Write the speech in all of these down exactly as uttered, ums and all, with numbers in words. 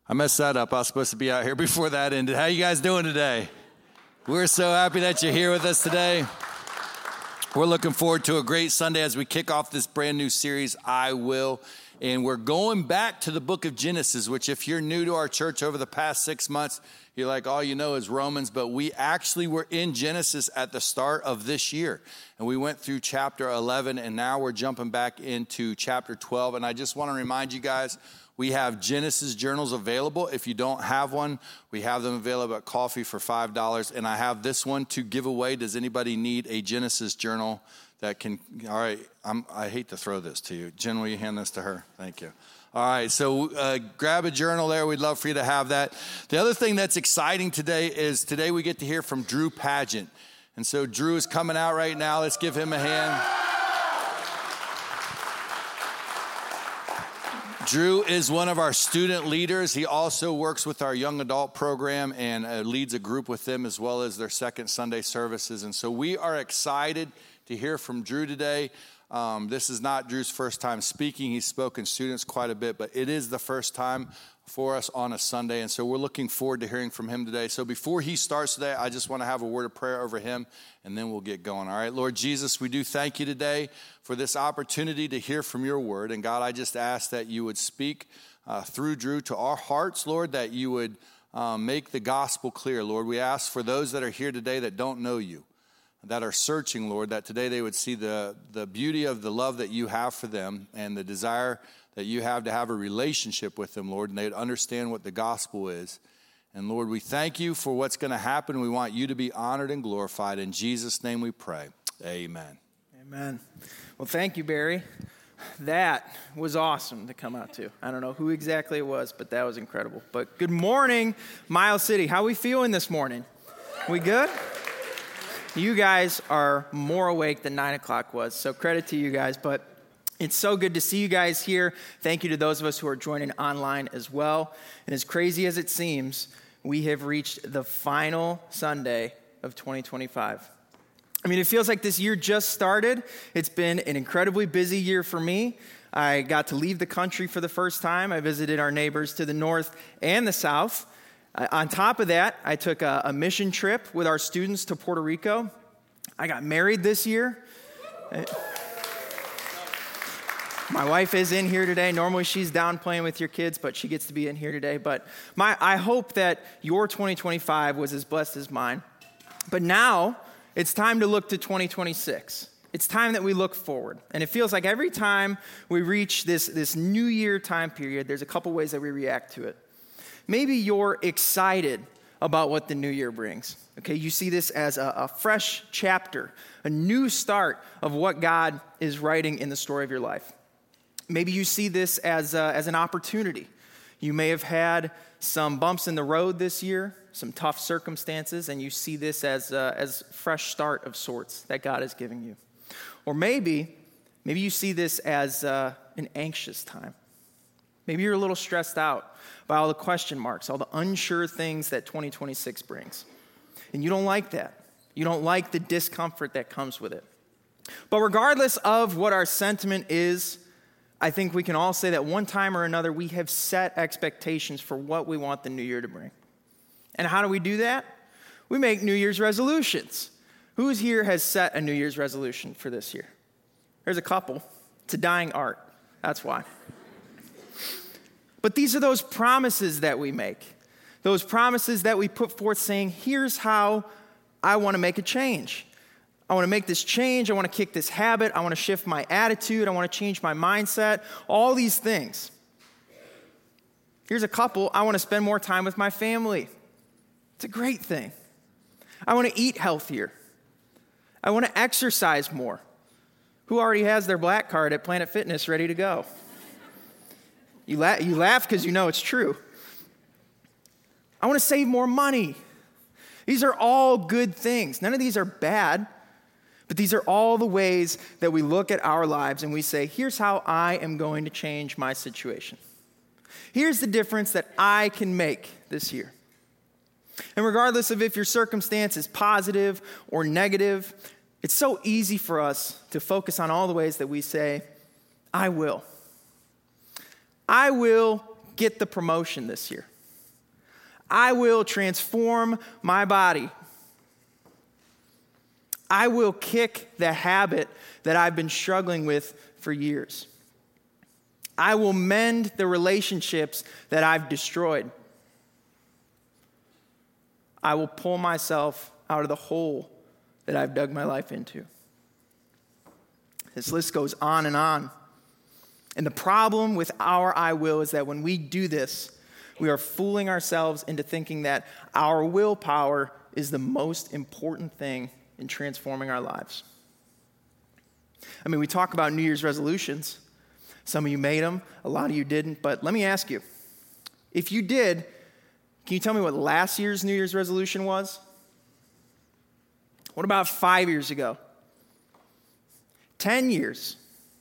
I messed that up. I was supposed to be out here before that ended. How you guys doing today? We're so happy that you're here with us today. We're looking forward to a great Sunday as we kick off this brand new series, I Will. And we're going back to the book of Genesis, which if you're new to our church over the past six months, you're like, all you know is Romans. But we actually were in Genesis at the start of this year. And we went through chapter eleven, and now we're jumping back into chapter twelve. And I just want to remind you guys, we have Genesis journals available. If you don't have one, we have them available at Coffee for five dollars. And I have this one to give away. Does anybody need a Genesis journal that can, all right, I'm, I hate to throw this to you. Jen, will you hand this to her? Thank you. All right, so uh, grab a journal there. We'd love for you to have that. The other thing that's exciting today is today we get to hear from Drew Pageant. And so Drew is coming out right now. Let's give him a hand. Drew is one of our student leaders. He also works with our young adult program and uh, leads a group with them as well as their second Sunday services. And so we are excited to hear from Drew today. Um, this is not Drew's first time speaking. He's spoken to students quite a bit, but it is the first time for us on a Sunday. And so we're looking forward to hearing from him today. So before he starts today, I just want to have a word of prayer over him, and then we'll get going. All right, Lord Jesus, we do thank you today for this opportunity to hear from your word. And God, I just ask that you would speak uh, through Drew to our hearts, Lord, that you would um, make the gospel clear, Lord. We ask for those that are here today that don't know you, that are searching, Lord, that today they would see the, the beauty of the love that you have for them and the desire that you have to have a relationship with them, Lord, and they'd understand what the gospel is. And Lord, we thank you for what's going to happen. We want you to be honored and glorified. In Jesus' name we pray. Amen. Amen. Well, thank you, Barry. That was awesome to come out to. I don't know who exactly it was, but that was incredible. But good morning, Miles City. How are we feeling this morning? We good? You guys are more awake than nine o'clock was, so credit to you guys. But it's so good to see you guys here. Thank you to those of us who are joining online as well. And as crazy as it seems, we have reached the final Sunday of twenty twenty-five. I mean, it feels like this year just started. It's been an incredibly busy year for me. I got to leave the country for the first time. I visited our neighbors to the north and the south. Uh, on top of that, I took a, a mission trip with our students to Puerto Rico. I got married this year. Uh, My wife is in here today. Normally she's down playing with your kids, but she gets to be in here today. But my, I hope that your twenty twenty-five was as blessed as mine. But now it's time to look to twenty twenty-six. It's time that we look forward. And it feels like every time we reach this, this new year time period, there's a couple ways that we react to it. Maybe you're excited about what the new year brings. Okay, you see this as a, a fresh chapter, a new start of what God is writing in the story of your life. Maybe you see this as, a, as an opportunity. You may have had some bumps in the road this year, some tough circumstances, and you see this as a as fresh start of sorts that God is giving you. Or maybe, maybe you see this as uh, an anxious time. Maybe you're a little stressed out by all the question marks, all the unsure things that twenty twenty-six brings. And you don't like that. You don't like the discomfort that comes with it. But regardless of what our sentiment is, I think we can all say that one time or another, we have set expectations for what we want the new year to bring. And how do we do that? We make New Year's resolutions. Who here has set a New Year's resolution for this year? There's a couple. It's a dying art. That's why. But these are those promises that we make. Those promises that we put forth saying, here's how I want to make a change. I want to make this change. I want to kick this habit. I want to shift my attitude. I want to change my mindset. All these things. Here's a couple. I want to spend more time with my family. It's a great thing. I want to eat healthier. I want to exercise more. Who already has their black card at Planet Fitness ready to go? You, la- you laugh because you know it's true. I want to save more money. These are all good things. None of these are bad. But these are all the ways that we look at our lives and we say, here's how I am going to change my situation. Here's the difference that I can make this year. And regardless of if your circumstance is positive or negative, it's so easy for us to focus on all the ways that we say, I will. I will get the promotion this year. I will transform my body. I will kick the habit that I've been struggling with for years. I will mend the relationships that I've destroyed. I will pull myself out of the hole that I've dug my life into. This list goes on and on. And the problem with our I will is that when we do this, we are fooling ourselves into thinking that our willpower is the most important thing in transforming our lives. I mean, we talk about New Year's resolutions. Some of you made them, a lot of you didn't, but let me ask you, if you did, can you tell me what last year's New Year's resolution was? What about five years ago? Ten years?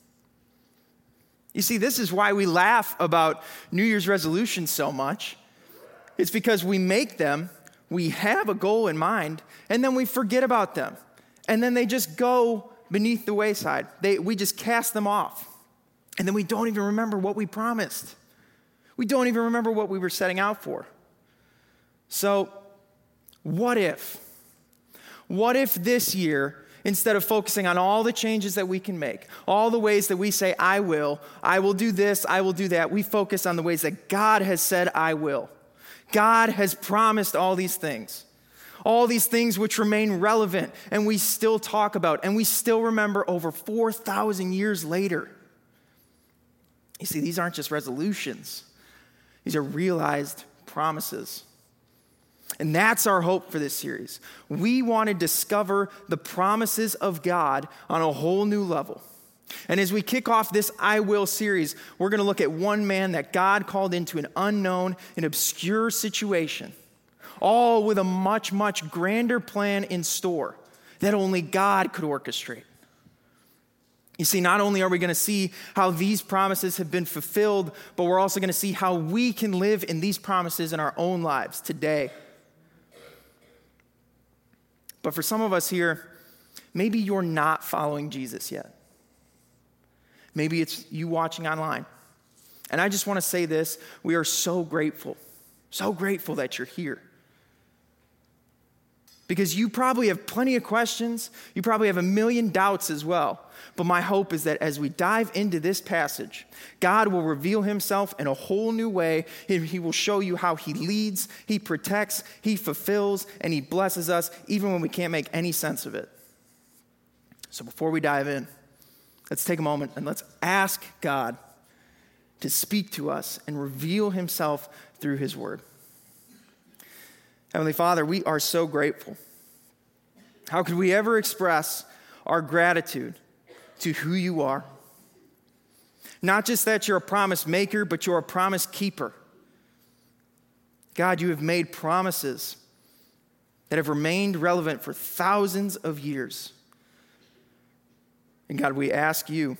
You see, this is why we laugh about New Year's resolutions so much. It's because we make them, we have a goal in mind, and then we forget about them. And then they just go beneath the wayside. They, we just cast them off. And then we don't even remember what we promised. We don't even remember what we were setting out for. So, what if? What if this year, instead of focusing on all the changes that we can make, all the ways that we say, I will, I will do this, I will do that, we focus on the ways that God has said, I will. God has promised all these things. All these things which remain relevant and we still talk about and we still remember over four thousand years later. You see, these aren't just resolutions. These are realized promises. And that's our hope for this series. We want to discover the promises of God on a whole new level. And as we kick off this I Will series, we're going to look at one man that God called into an unknown and obscure situation, all with a much, much grander plan in store that only God could orchestrate. You see, not only are we going to see how these promises have been fulfilled, but we're also going to see how we can live in these promises in our own lives today. But for some of us here, maybe you're not following Jesus yet. Maybe it's you watching online. And I just want to say this, we are so grateful, so grateful that you're here. Because you probably have plenty of questions, you probably have a million doubts as well. But my hope is that as we dive into this passage, God will reveal himself in a whole new way. He will show you how he leads, he protects, he fulfills, and he blesses us even when we can't make any sense of it. So before we dive in, let's take a moment and let's ask God to speak to us and reveal himself through his word. Heavenly Father, we are so grateful. How could we ever express our gratitude to who you are? Not just that you're a promise maker, but you're a promise keeper. God, you have made promises that have remained relevant for thousands of years. And God, we ask you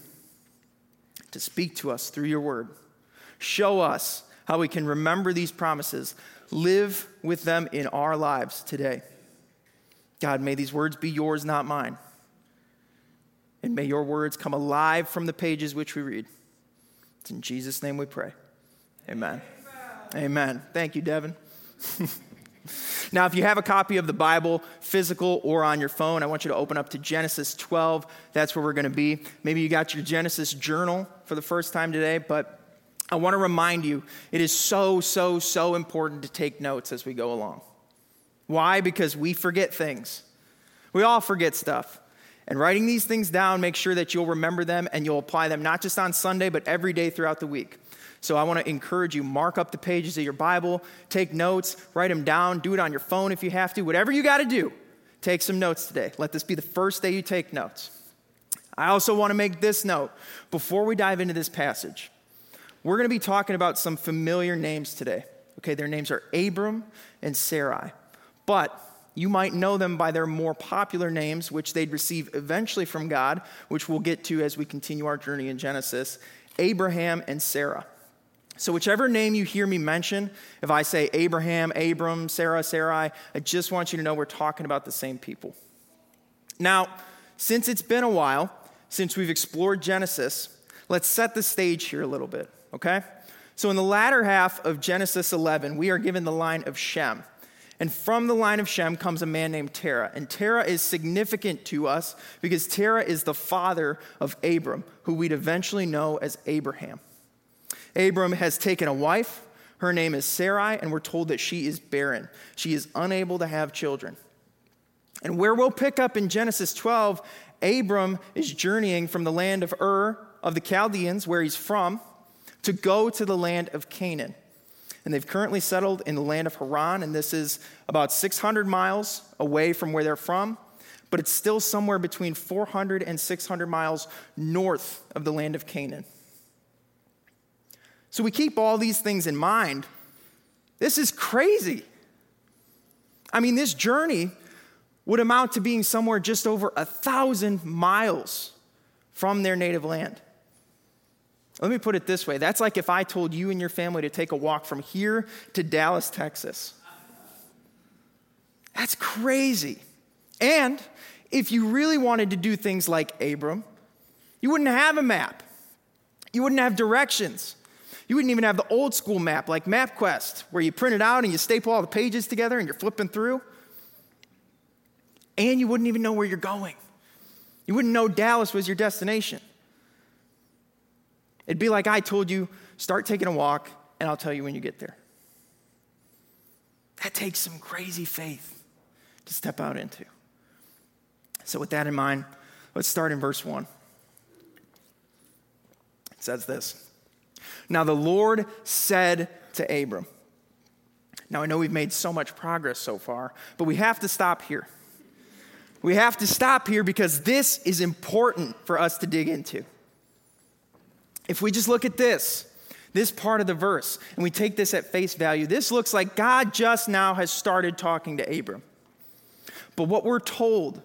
to speak to us through your word. Show us how we can remember these promises, live with them in our lives today. God, may these words be yours, not mine. And may your words come alive from the pages which we read. It's in Jesus' name we pray. Amen. Amen. Amen. Thank you, Devin. Now, if you have a copy of the Bible, physical or on your phone, I want you to open up to Genesis twelve. That's where we're going to be. Maybe you got your Genesis journal for the first time today, but I want to remind you, it is so, so, so important to take notes as we go along. Why? Because we forget things. We all forget stuff. And writing these things down, make sure that you'll remember them and you'll apply them not just on Sunday, but every day throughout the week. So I want to encourage you, mark up the pages of your Bible, take notes, write them down, do it on your phone if you have to. Whatever you got to do, take some notes today. Let this be the first day you take notes. I also want to make this note before we dive into this passage. We're going to be talking about some familiar names today. Okay, their names are Abram and Sarai. But you might know them by their more popular names, which they'd receive eventually from God, which we'll get to as we continue our journey in Genesis, Abraham and Sarah. So whichever name you hear me mention, if I say Abraham, Abram, Sarah, Sarai, I just want you to know we're talking about the same people. Now, since it's been a while since we've explored Genesis, let's set the stage here a little bit, okay? So in the latter half of Genesis eleven, we are given the line of Shem. And from the line of Shem comes a man named Terah. And Terah is significant to us because Terah is the father of Abram, who we'd eventually know as Abraham. Abram has taken a wife. Her name is Sarai, and we're told that she is barren. She is unable to have children. And where we'll pick up in Genesis twelve, Abram is journeying from the land of Ur of the Chaldeans, where he's from, to go to the land of Canaan. And they've currently settled in the land of Haran, and this is about six hundred miles away from where they're from, but it's still somewhere between four hundred and six hundred miles north of the land of Canaan. So we keep all these things in mind. This is crazy. I mean, this journey would amount to being somewhere just over a thousand miles from their native land. Let me put it this way. That's like if I told you and your family to take a walk from here to Dallas, Texas. That's crazy. And if you really wanted to do things like Abram, you wouldn't have a map. You wouldn't have directions. You wouldn't even have the old school map like MapQuest, where you print it out and you staple all the pages together and you're flipping through. And you wouldn't even know where you're going. You wouldn't know Dallas was your destination. It'd be like I told you, start taking a walk, and I'll tell you when you get there. That takes some crazy faith to step out into. So with that in mind, let's start in verse one. It says this. Now the Lord said to Abram. Now I know we've made so much progress so far, but we have to stop here. We have to stop here because this is important for us to dig into. If we just look at this, this part of the verse, and we take this at face value, this looks like God just now has started talking to Abram. But what we're told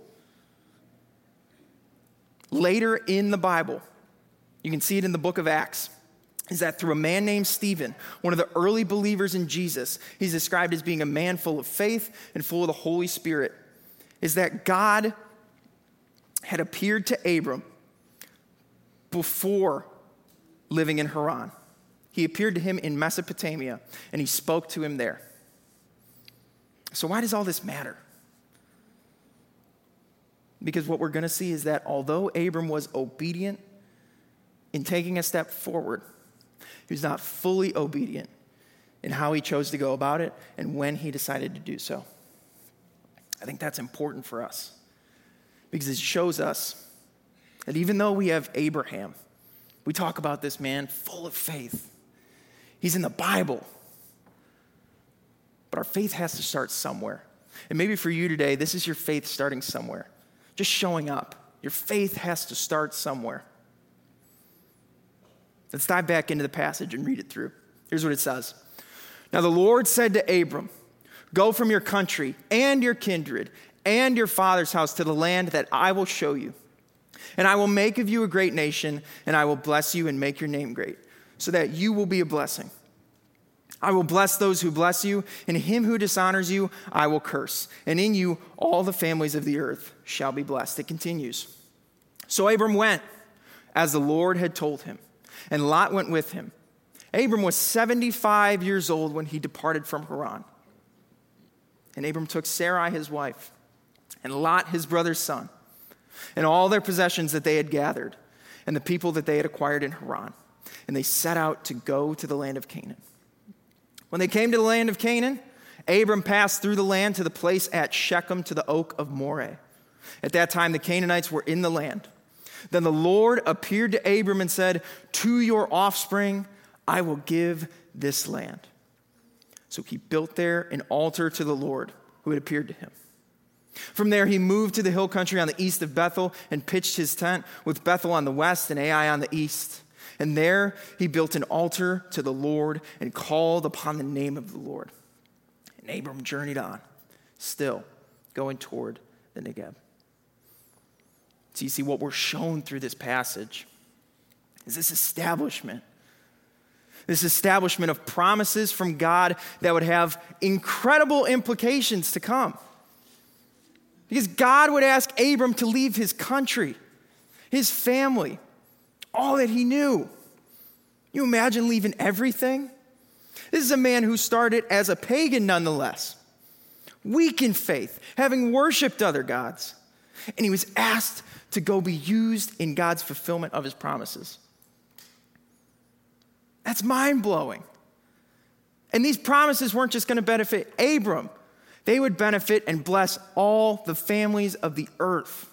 later in the Bible, you can see it in the book of Acts, is that through a man named Stephen, one of the early believers in Jesus, he's described as being a man full of faith and full of the Holy Spirit, is that God had appeared to Abram before living in Haran. He appeared to him in Mesopotamia, and he spoke to him there. So why does all this matter? Because what we're going to see is that although Abram was obedient in taking a step forward, he was not fully obedient in how he chose to go about it and when he decided to do so. I think that's important for us because it shows us that even though we have Abraham, we talk about this man full of faith. He's in the Bible. But our faith has to start somewhere. And maybe for you today, this is your faith starting somewhere. Just showing up. Your faith has to start somewhere. Let's dive back into the passage and read it through. Here's what it says. Now the Lord said to Abram, go from your country and your kindred and your father's house to the land that I will show you. And I will make of you a great nation, and I will bless you and make your name great, so that you will be a blessing. I will bless those who bless you, and him who dishonors you, I will curse. And in you, all the families of the earth shall be blessed. It continues. So Abram went, as the Lord had told him, and Lot went with him. Abram was seventy-five years old when he departed from Haran. And Abram took Sarai his wife, and Lot his brother's son, and all their possessions that they had gathered, and the people that they had acquired in Haran. And they set out to go to the land of Canaan. When they came to the land of Canaan, Abram passed through the land to the place at Shechem to the oak of Moreh. At that time, the Canaanites were in the land. Then the Lord appeared to Abram and said, to your offspring, I will give this land. So he built there an altar to the Lord who had appeared to him. From there, he moved to the hill country on the east of Bethel and pitched his tent with Bethel on the west and Ai on the east. And there he built an altar to the Lord and called upon the name of the Lord. And Abram journeyed on, still going toward the Negeb. So you see, what we're shown through this passage is this establishment. This establishment of promises from God that would have incredible implications to come. Because God would ask Abram to leave his country, his family, all that he knew, You imagine leaving everything? This is a man who started as a pagan nonetheless, weak in faith, having worshiped other gods. And he was asked to go be used in God's fulfillment of his promises. That's mind-blowing. And these promises weren't just going to benefit Abram. They would benefit and bless all the families of the earth.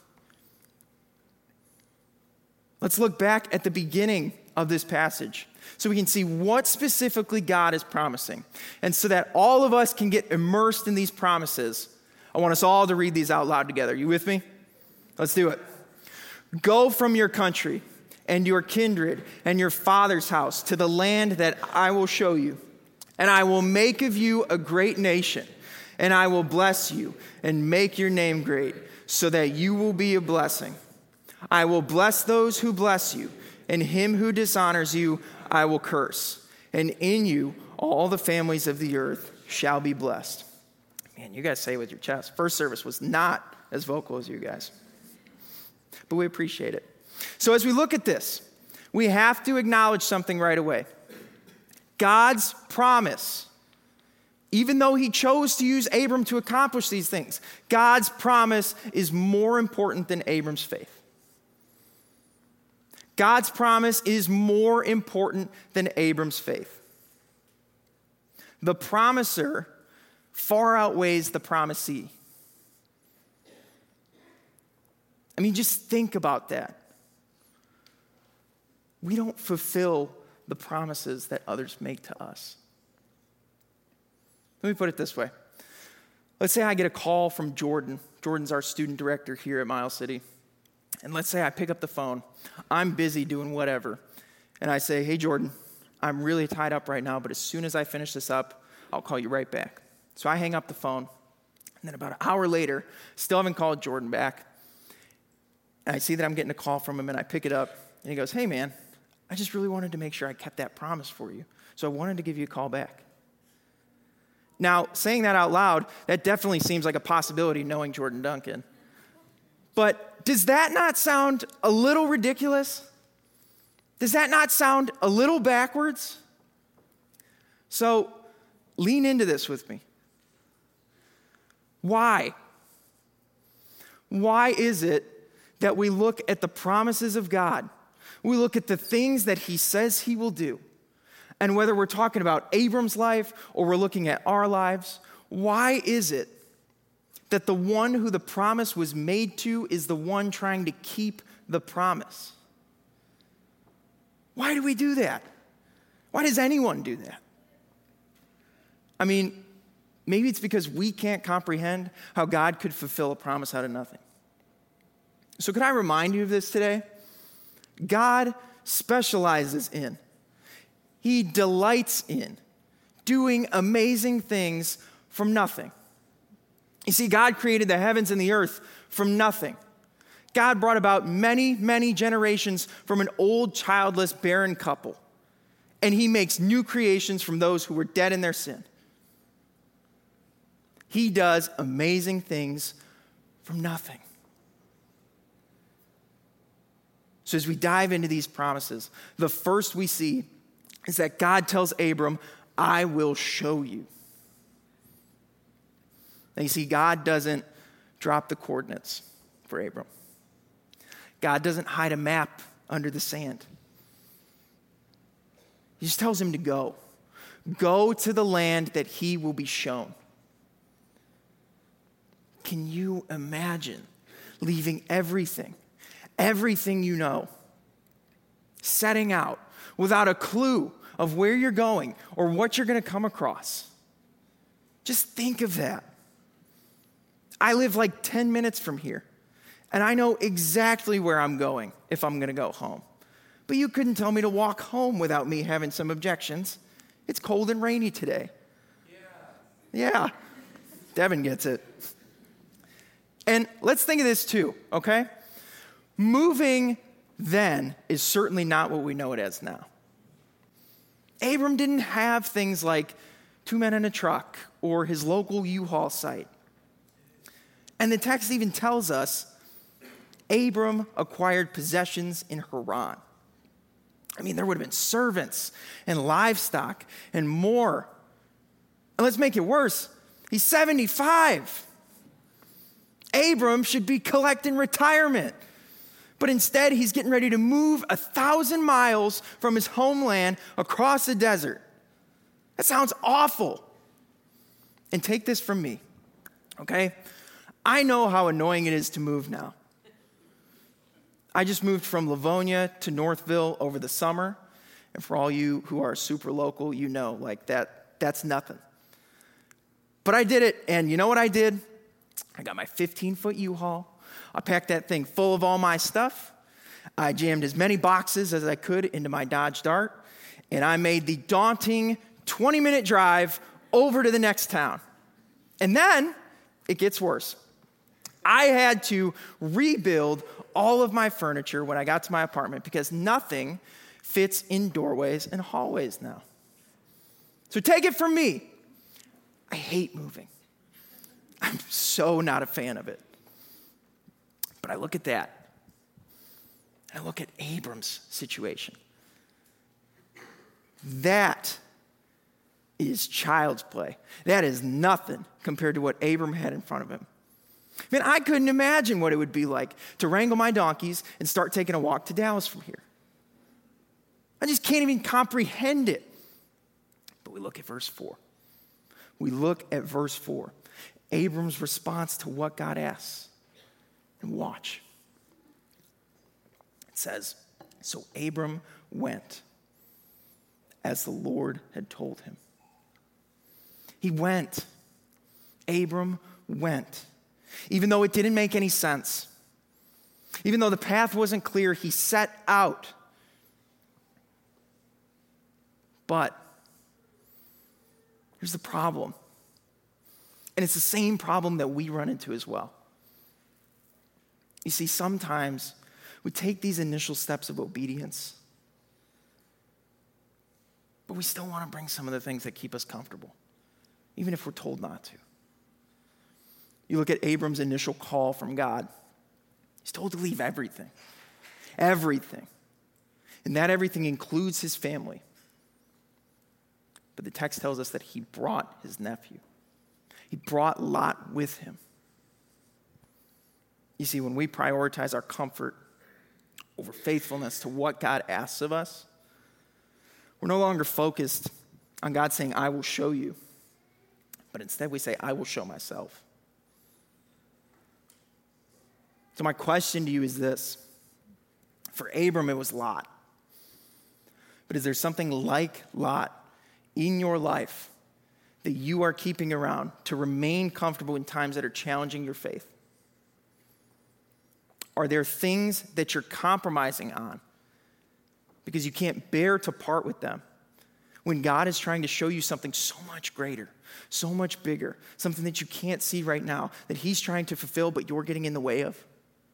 Let's look back at the beginning of this passage so we can see what specifically God is promising. And so that all of us can get immersed in these promises, I want us all to read these out loud together. You with me? Let's do it. Go from your country and your kindred and your father's house to the land that I will show you. And I will make of you a great nation, and I will bless you and make your name great, so that you will be a blessing. I will bless those who bless you, and him who dishonors you I will curse. And in you all the families of the earth shall be blessed. Man, you guys say it with your chest. First service was not as vocal as you guys, but we appreciate it. So as we look at this, we have to acknowledge something right away. God's promise, even though he chose to use Abram to accomplish these things, God's promise is more important than Abram's faith. God's promise is more important than Abram's faith. The promiser far outweighs the promisee. I mean, just think about that. We don't fulfill the promises that others make to us. Let me put it this way. Let's say I get a call from Jordan. Jordan's our student director here at Miles City. And let's say I pick up the phone. I'm busy doing whatever. And I say, hey, Jordan, I'm really tied up right now, but as soon as I finish this up, I'll call you right back. So I hang up the phone. And then about an hour later, still haven't called Jordan back. And I see that I'm getting a call from him, and I pick it up. And he goes, hey, man, I just really wanted to make sure I kept that promise for you. So I wanted to give you a call back. Now, saying that out loud, that definitely seems like a possibility knowing Jordan Duncan. But does that not sound a little ridiculous? Does that not sound a little backwards? So lean into this with me. Why? Why is it that we look at the promises of God? We look at the things that he says he will do. And whether we're talking about Abram's life or we're looking at our lives, why is it that the one who the promise was made to is the one trying to keep the promise? Why do we do that? Why does anyone do that? I mean, maybe it's because we can't comprehend how God could fulfill a promise out of nothing. So could I remind you of this today? God specializes in, he delights in doing amazing things from nothing. You see, God created the heavens and the earth from nothing. God brought about many, many generations from an old, childless, barren couple. And he makes new creations from those who were dead in their sin. He does amazing things from nothing. So as we dive into these promises, the first we see is that God tells Abram, I will show you. Now you see, God doesn't drop the coordinates for Abram. God doesn't hide a map under the sand. He just tells him to go. Go to the land that he will be shown. Can you imagine leaving everything, everything you know, setting out without a clue of where you're going or what you're going to come across? Just think of that. I live like ten minutes from here, and I know exactly where I'm going if I'm going to go home. But you couldn't tell me to walk home without me having some objections. It's cold and rainy today. Yeah. Yeah. Devin gets it. And let's think of this too, okay? Moving then is certainly not what we know it as now. Abram didn't have things like two men in a truck or his local U-Haul site. And the text even tells us Abram acquired possessions in Haran. I mean, there would have been servants and livestock and more. And let's make it worse. He's seventy-five. Abram should be collecting retirement. But instead, he's getting ready to move a thousand miles from his homeland across the desert. That sounds awful. And take this from me, okay? I know how annoying it is to move now. I just moved from Livonia to Northville over the summer. And for all you who are super local, you know, like that, that's nothing. But I did it, and you know what I did? I got my fifteen-foot U-Haul. I packed that thing full of all my stuff. I jammed as many boxes as I could into my Dodge Dart, and I made the daunting twenty-minute drive over to the next town. And then it gets worse. I had to rebuild all of my furniture when I got to my apartment because nothing fits in doorways and hallways now. So take it from me. I hate moving. I'm so not a fan of it. But I look at that. I look at Abram's situation. That is child's play. That is nothing compared to what Abram had in front of him. Man, I couldn't imagine what it would be like to wrangle my donkeys and start taking a walk to Dallas from here. I just can't even comprehend it. But we look at verse four. We look at verse four. Abram's response to what God asks. And watch. It says, so Abram went as the Lord had told him. He went. Abram went. Even though it didn't make any sense. Even though the path wasn't clear, he set out. But here's the problem. And it's the same problem that we run into as well. You see, sometimes we take these initial steps of obedience, but we still want to bring some of the things that keep us comfortable, even if we're told not to. You look at Abram's initial call from God. He's told to leave everything. Everything. And that everything includes his family. But the text tells us that he brought his nephew. He brought Lot with him. You see, when we prioritize our comfort over faithfulness to what God asks of us, we're no longer focused on God saying, I will show you. But instead we say, I will show myself. So my question to you is this. For Abram, it was Lot. But is there something like Lot in your life that you are keeping around to remain comfortable in times that are challenging your faith? Are there things that you're compromising on because you can't bear to part with them when God is trying to show you something so much greater, so much bigger, something that you can't see right now that he's trying to fulfill but you're getting in the way of?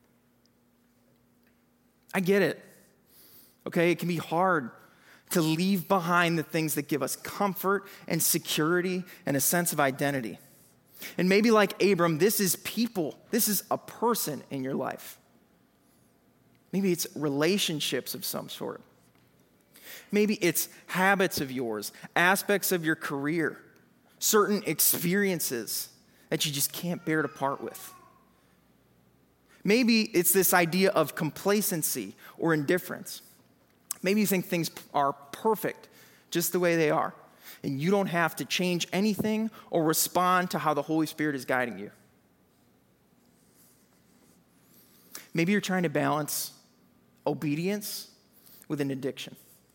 I get it. Okay, it can be hard to leave behind the things that give us comfort and security and a sense of identity. And maybe like Abram, this is people. This is a person in your life. Maybe it's relationships of some sort. Maybe it's habits of yours, aspects of your career, certain experiences that you just can't bear to part with. Maybe it's this idea of complacency or indifference. Maybe you think things are perfect just the way they are, and you don't have to change anything or respond to how the Holy Spirit is guiding you. Maybe you're trying to balance obedience with an addiction.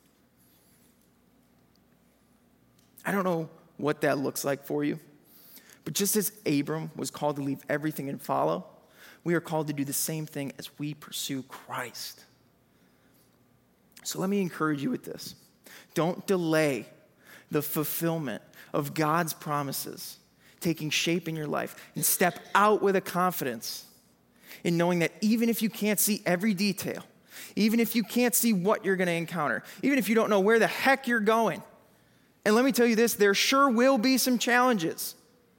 I don't know what that looks like for you, but just as Abram was called to leave everything and follow, we are called to do the same thing as we pursue Christ. So let me encourage you with this. Don't delay the fulfillment of God's promises taking shape in your life, and step out with a confidence in knowing that even if you can't see every detail, even if you can't see what you're going to encounter, even if you don't know where the heck you're going, and let me tell you this, there sure will be some challenges.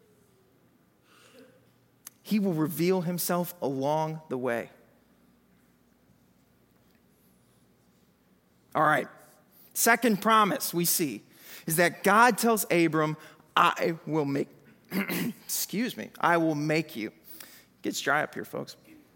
He will reveal himself along the way. All right. Second promise we see is that God tells Abram, I will make, excuse me, I will make you. It gets dry up here, folks.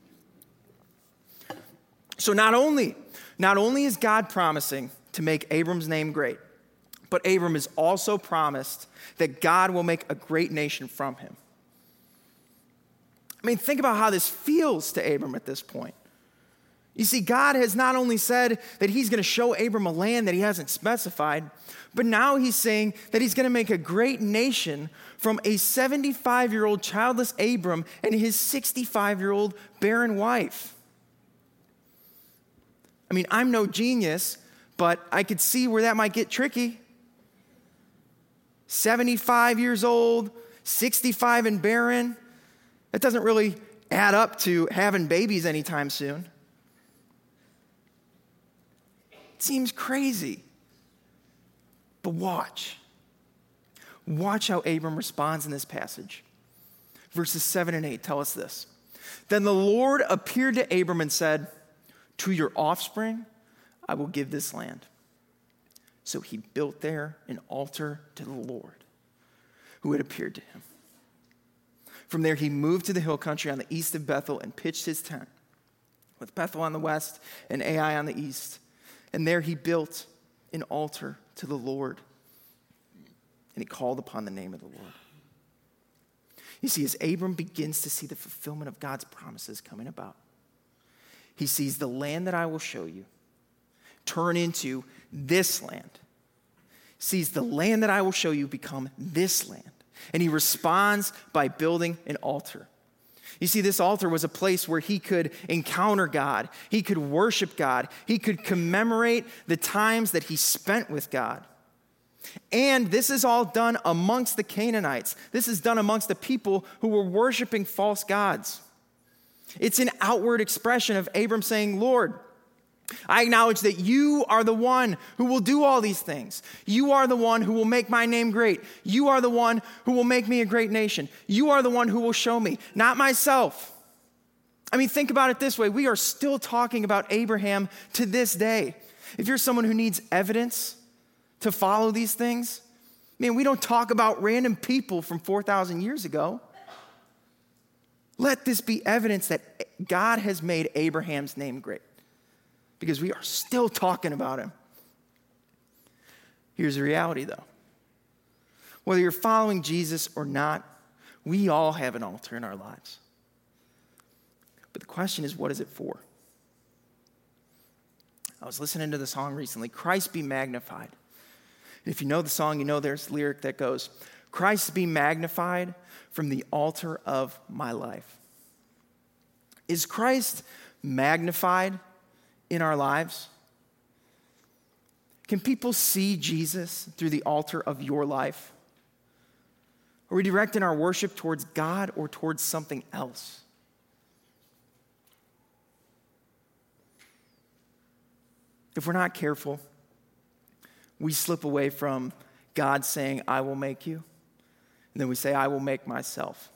So not only, not only is God promising to make Abram's name great, but Abram is also promised that God will make a great nation from him. I mean, think about how this feels to Abram at this point. You see, God has not only said that he's going to show Abram a land that he hasn't specified, but now he's saying that he's going to make a great nation from a seventy-five-year-old childless Abram and his sixty-five-year-old barren wife. I mean, I'm no genius, but I could see where that might get tricky. seventy-five years old, sixty-five and barren. That doesn't really add up to having babies anytime soon. It seems crazy. But watch. Watch how Abram responds in this passage. Verses seven and eight tell us this. Then the Lord appeared to Abram and said, to your offspring I will give this land. So he built there an altar to the Lord who had appeared to him. From there he moved to the hill country on the east of Bethel and pitched his tent, with Bethel on the west and Ai on the east. And there he built an altar to the Lord, and he called upon the name of the Lord. You see, as Abram begins to see the fulfillment of God's promises coming about, he sees the land that I will show you turn into this land. Sees the land that I will show you become this land. And he responds by building an altar. You see, this altar was a place where he could encounter God. He could worship God. He could commemorate the times that he spent with God. And this is all done amongst the Canaanites. This is done amongst the people who were worshiping false gods. It's an outward expression of Abram saying, Lord, I acknowledge that you are the one who will do all these things. You are the one who will make my name great. You are the one who will make me a great nation. You are the one who will show me, not myself. I mean, think about it this way. We are still talking about Abraham to this day. If you're someone who needs evidence to follow these things, man, we don't talk about random people from four thousand years ago. Let this be evidence that God has made Abraham's name great, because we are still talking about him. Here's the reality, though. Whether you're following Jesus or not, we all have an altar in our lives. But the question is, what is it for? I was listening to the song recently, Christ Be Magnified. And if you know the song, you know there's a lyric that goes, Christ be magnified from the altar of my life. Is Christ magnified in our lives? Can people see Jesus through the altar of your life? Are we directing our worship towards God or towards something else? If we're not careful, we slip away from God saying, I will make you. And then we say, I will make myself.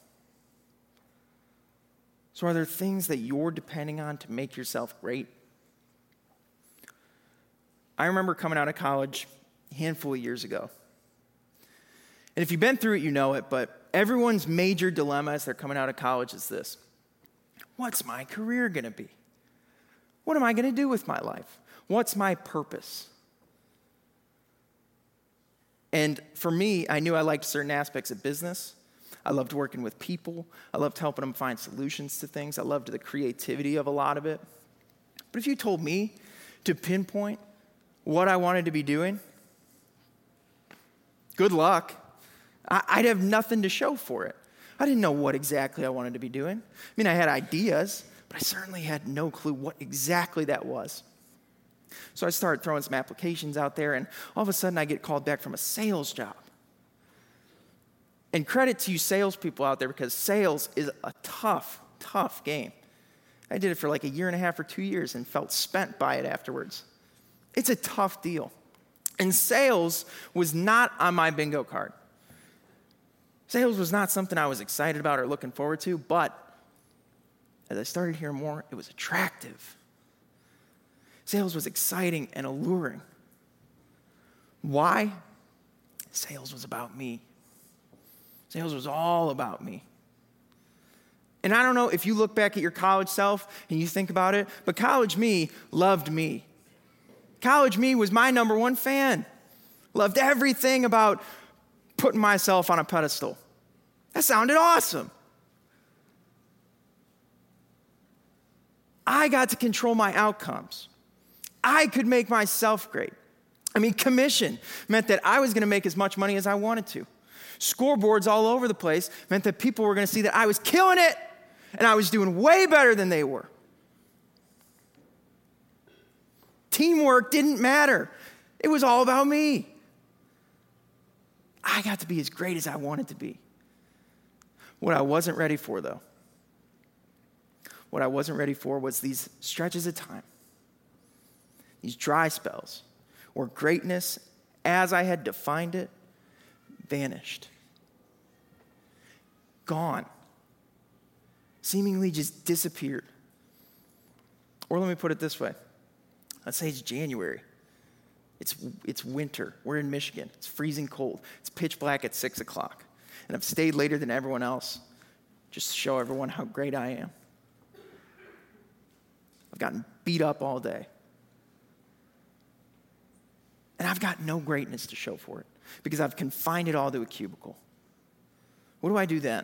So are there things that you're depending on to make yourself great? I remember coming out of college a handful of years ago. And if you've been through it, you know it, but everyone's major dilemma as they're coming out of college is this. What's my career going to be? What am I going to do with my life? What's my purpose? And for me, I knew I liked certain aspects of business. I loved working with people. I loved helping them find solutions to things. I loved the creativity of a lot of it. But if you told me to pinpoint what I wanted to be doing, good luck. I'd have nothing to show for it. I didn't know what exactly I wanted to be doing. I mean, I had ideas, but I certainly had no clue what exactly that was. So I started throwing some applications out there, and all of a sudden I get called back from a sales job. And credit to you salespeople out there, because sales is a tough, tough game. I did it for like a year and a half or two years and felt spent by it afterwards. It's a tough deal. And sales was not on my bingo card. Sales was not something I was excited about or looking forward to, but as I started hearing more, it was attractive. Sales was exciting and alluring. Why? Sales was about me. Sales was all about me. And I don't know if you look back at your college self and you think about it, but college me loved me. College me was my number one fan. Loved everything about putting myself on a pedestal. That sounded awesome. I got to control my outcomes. I could make myself great. I mean, commission meant that I was going to make as much money as I wanted to. Scoreboards all over the place meant that people were going to see that I was killing it and I was doing way better than they were. Teamwork didn't matter. It was all about me. I got to be as great as I wanted to be. What I wasn't ready for, though, what I wasn't ready for was these stretches of time, these dry spells, where greatness, as I had defined it, vanished. Gone. Seemingly just disappeared. Or let me put it this way. Let's say it's January. It's, it's winter. We're in Michigan. It's freezing cold. It's pitch black at six o'clock. And I've stayed later than everyone else just to show everyone how great I am. I've gotten beat up all day. And I've got no greatness to show for it because I've confined it all to a cubicle. What do I do then?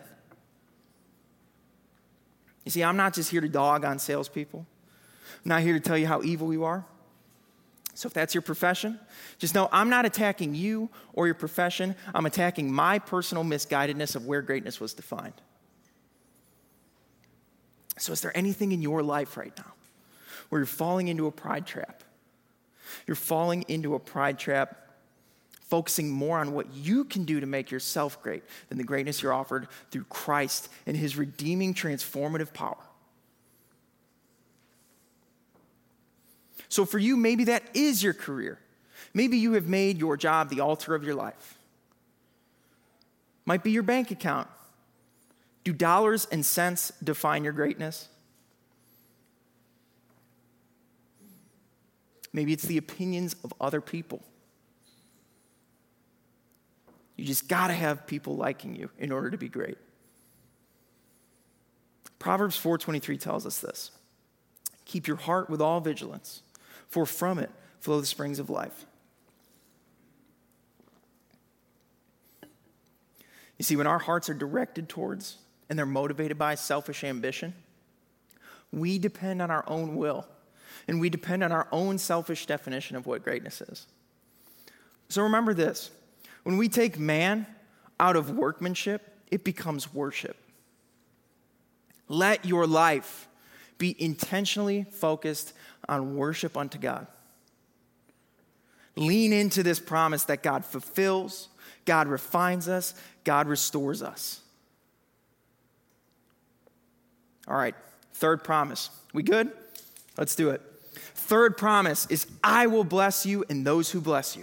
You see, I'm not just here to dog on salespeople. I'm not here to tell you how evil you are. So if that's your profession, just know I'm not attacking you or your profession. I'm attacking my personal misguidedness of where greatness was defined. So is there anything in your life right now where you're falling into a pride trap? You're falling into a pride trap, focusing more on what you can do to make yourself great than the greatness you're offered through Christ and his redeeming, transformative power. So for you, maybe that is your career. Maybe you have made your job the altar of your life. Might be your bank account. Do dollars and cents define your greatness? Maybe it's the opinions of other people. You just got to have people liking you in order to be great. Proverbs four twenty-three tells us this. Keep your heart with all vigilance, for from it flow the springs of life. You see, when our hearts are directed towards and they're motivated by selfish ambition, we depend on our own will and we depend on our own selfish definition of what greatness is. So remember this. When we take man out of workmanship, it becomes worship. Let your life be intentionally focused on worship unto God. Lean into this promise that God fulfills, God refines us, God restores us. All right, third promise. We good? Let's do it. Third promise is, I will bless you and those who bless you.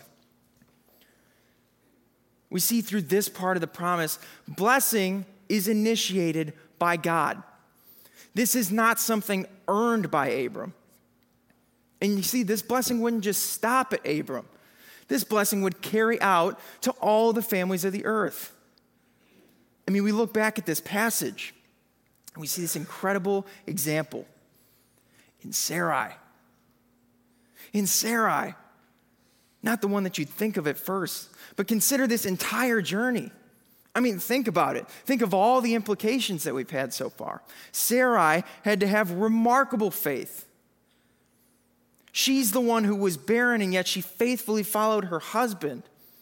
We see through this part of the promise, blessing is initiated by God. This is not something earned by Abram. And you see, this blessing wouldn't just stop at Abram. This blessing would carry out to all the families of the earth. I mean, we look back at this passage, and we see this incredible example in Sarai. In Sarai, not the one that you'd think of at first, but consider this entire journey. I mean, think about it. Think of all the implications that we've had so far. Sarai had to have remarkable faith. She's the one who was barren, and yet she faithfully followed her husband.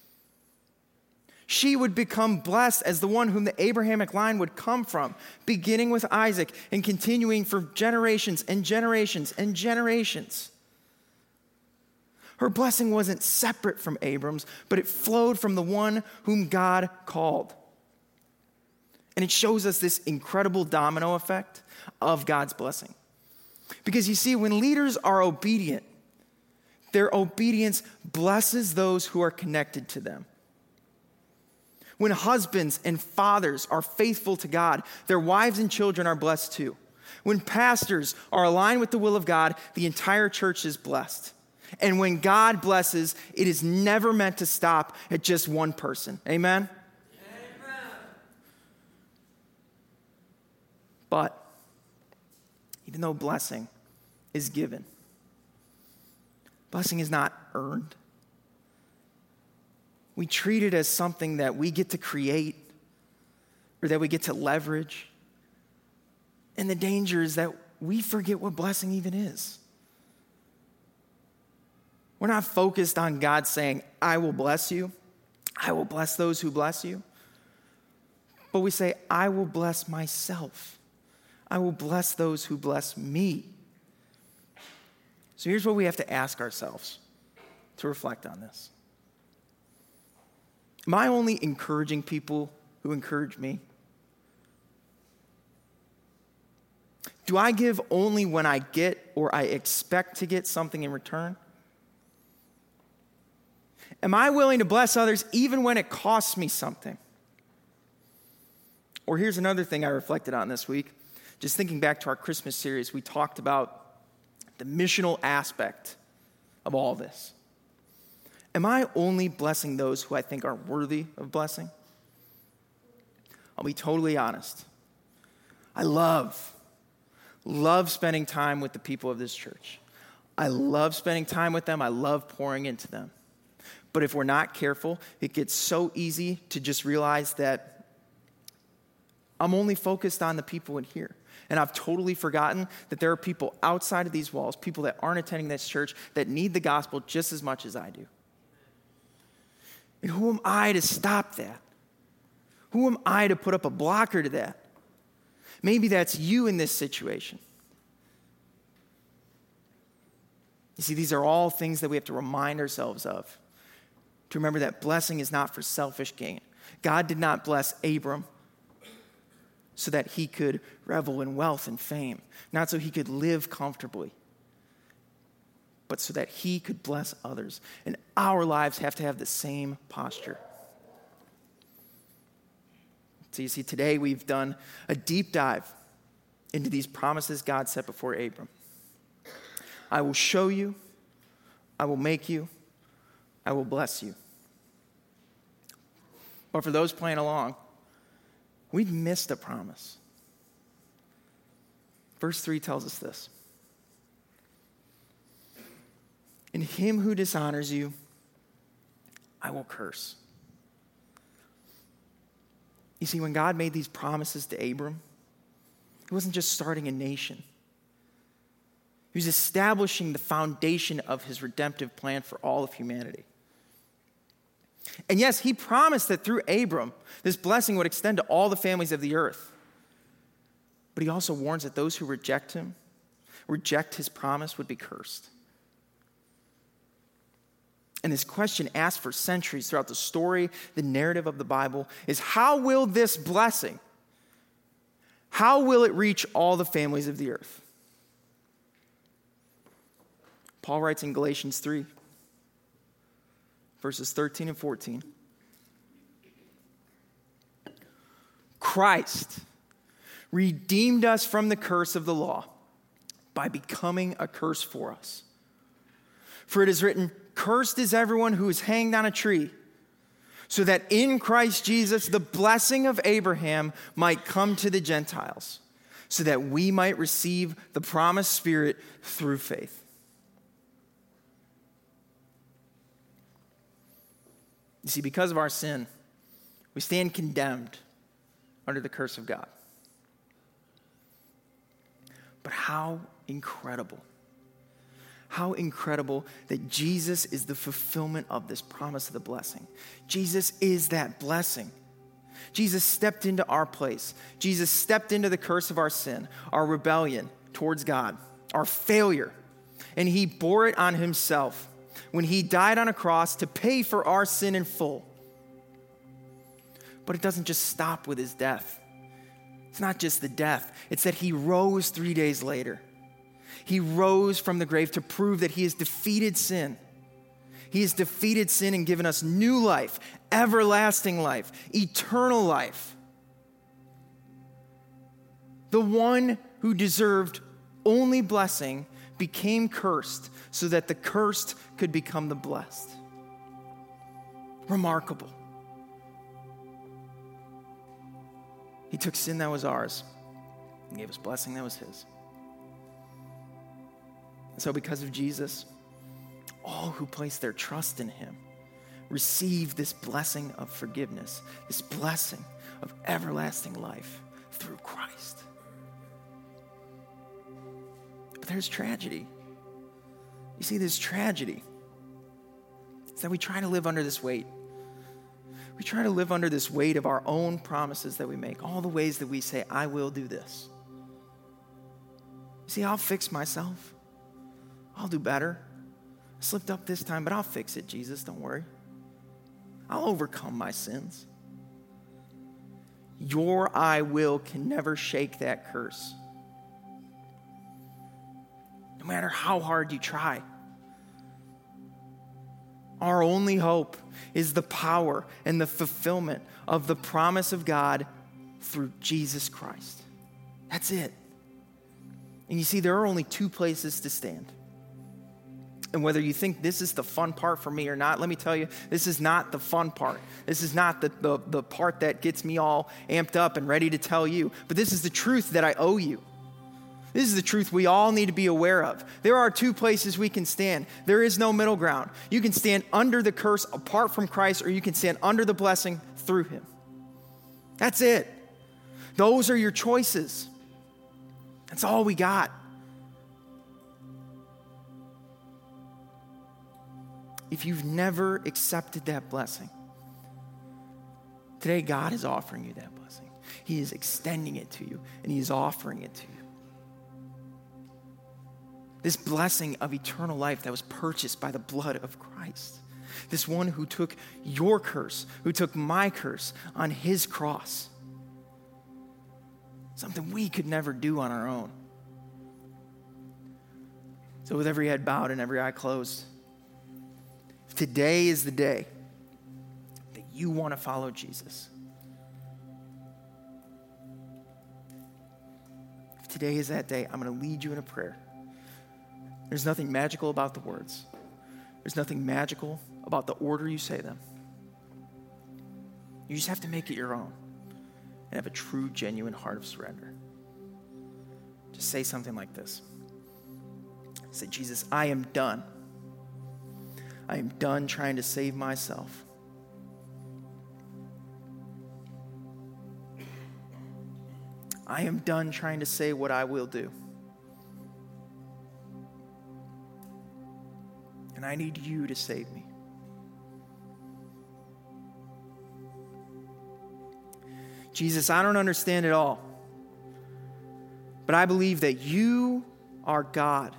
She would become blessed as the one whom the Abrahamic line would come from, beginning with Isaac and continuing for generations and generations and generations. Her blessing wasn't separate from Abram's, but it flowed from the one whom God called. And it shows us this incredible domino effect of God's blessing. Because you see, when leaders are obedient, their obedience blesses those who are connected to them. When husbands and fathers are faithful to God, their wives and children are blessed too. When pastors are aligned with the will of God, the entire church is blessed. And when God blesses, it is never meant to stop at just one person. Amen? Amen. But even though blessing is given, blessing is not earned. We treat it as something that we get to create or that we get to leverage. And the danger is that we forget what blessing even is. We're not focused on God saying, I will bless you. I will bless those who bless you. But we say, I will bless myself. I will bless those who bless me. So here's what we have to ask ourselves to reflect on this. Am I only encouraging people who encourage me? Do I give only when I get or I expect to get something in return? Am I willing to bless others even when it costs me something? Or here's another thing I reflected on this week. Just thinking back to our Christmas series, we talked about the missional aspect of all this. Am I only blessing those who I think are worthy of blessing? I'll be totally honest. I love, love spending time with the people of this church. I love spending time with them. I love pouring into them. But if we're not careful, it gets so easy to just realize that I'm only focused on the people in here. And I've totally forgotten that there are people outside of these walls, people that aren't attending this church, that need the gospel just as much as I do. And who am I to stop that? Who am I to put up a blocker to that? Maybe that's you in this situation. You see, these are all things that we have to remind ourselves of. To remember that blessing is not for selfish gain. God did not bless Abram so that he could revel in wealth and fame, not so he could live comfortably, but so that he could bless others. And our lives have to have the same posture. So you see, today we've done a deep dive into these promises God set before Abram. I will show you, I will make you, I will bless you. But for those playing along, we've missed a promise. Verse three tells us this. In him who dishonors you, I will curse. You see, when God made these promises to Abram, he wasn't just starting a nation. He was establishing the foundation of his redemptive plan for all of humanity. And yes, he promised that through Abram, this blessing would extend to all the families of the earth. But he also warns that those who reject him, reject his promise, would be cursed. And this question asked for centuries throughout the story, the narrative of the Bible, is how will this blessing, how will it reach all the families of the earth? Paul writes in Galatians three, verses thirteen and fourteen. Christ redeemed us from the curse of the law by becoming a curse for us. For it is written, cursed is everyone who is hanged on a tree, so that in Christ Jesus the blessing of Abraham might come to the Gentiles, so that we might receive the promised Spirit through faith. You see, because of our sin, we stand condemned under the curse of God. But how incredible, how incredible that Jesus is the fulfillment of this promise of the blessing. Jesus is that blessing. Jesus stepped into our place. Jesus stepped into the curse of our sin, our rebellion towards God, our failure, and he bore it on himself when he died on a cross to pay for our sin in full. But it doesn't just stop with his death. It's not just the death. It's that he rose three days later. He rose from the grave to prove that he has defeated sin. He has defeated sin and given us new life, everlasting life, eternal life. The one who deserved only blessing became cursed so that the cursed could become the blessed. Remarkable. He took sin that was ours and gave us blessing that was his. So because of Jesus, all who place their trust in him receive this blessing of forgiveness, this blessing of everlasting life through Christ. But there's tragedy. You see, there's tragedy. It's that we try to live under this weight. We try to live under this weight of our own promises that we make, all the ways that we say, I will do this. You see, I'll fix myself. I'll do better. I slipped up this time, but I'll fix it, Jesus, don't worry. I'll overcome my sins. Your I will can never shake that curse. No matter how hard you try. Our only hope is the power and the fulfillment of the promise of God through Jesus Christ. That's it. And you see, there are only two places to stand. And whether you think this is the fun part for me or not, let me tell you, this is not the fun part. This is not the, the, the part that gets me all amped up and ready to tell you. But this is the truth that I owe you. This is the truth we all need to be aware of. There are two places we can stand. There is no middle ground. You can stand under the curse apart from Christ, or you can stand under the blessing through him. That's it. Those are your choices. That's all we got. If you've never accepted that blessing, today God is offering you that blessing. He is extending it to you, and he is offering it to you. This blessing of eternal life that was purchased by the blood of Christ. This one who took your curse, who took my curse on his cross. Something we could never do on our own. So with every head bowed and every eye closed, today is the day that you want to follow Jesus. If today is that day, I'm going to lead you in a prayer. There's nothing magical about the words. There's nothing magical about the order you say them. You just have to make it your own and have a true, genuine heart of surrender. Just say something like this. Say, Jesus, I am done. I am done trying to save myself. I am done trying to say what I will do. And I need you to save me. Jesus, I don't understand it all, but I believe that you are God.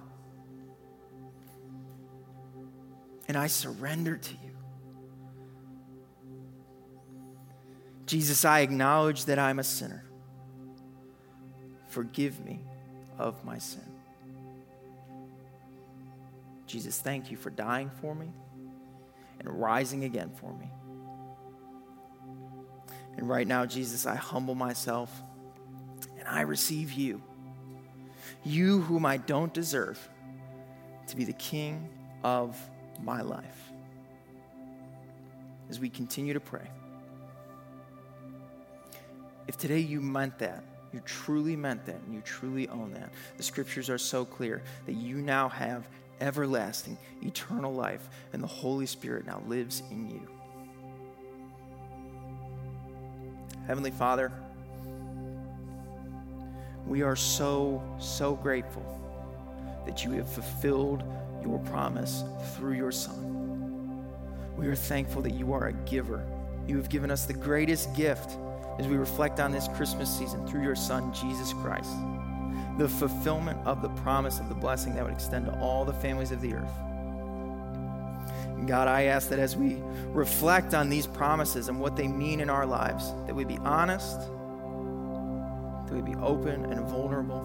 And I surrender to you. Jesus, I acknowledge that I'm a sinner. Forgive me of my sin. Jesus, thank you for dying for me and rising again for me. And right now, Jesus, I humble myself and I receive you, you whom I don't deserve, to be the King of my life. As we continue to pray, if today you meant that, you truly meant that, and you truly own that, the scriptures are so clear that you now have everlasting, eternal life, and the Holy Spirit now lives in you. Heavenly Father, we are so, so grateful that you have fulfilled your promise through your Son. We are thankful that you are a giver. You have given us the greatest gift as we reflect on this Christmas season through your Son, Jesus Christ. The fulfillment of the promise of the blessing that would extend to all the families of the earth. And God, I ask that as we reflect on these promises and what they mean in our lives, that we be honest, that we be open and vulnerable,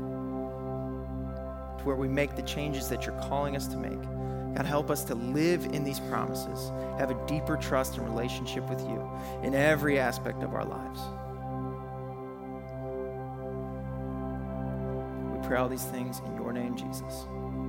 to where we make the changes that you're calling us to make. God, help us to live in these promises, have a deeper trust and relationship with you in every aspect of our lives. pray all these things in your name, Jesus.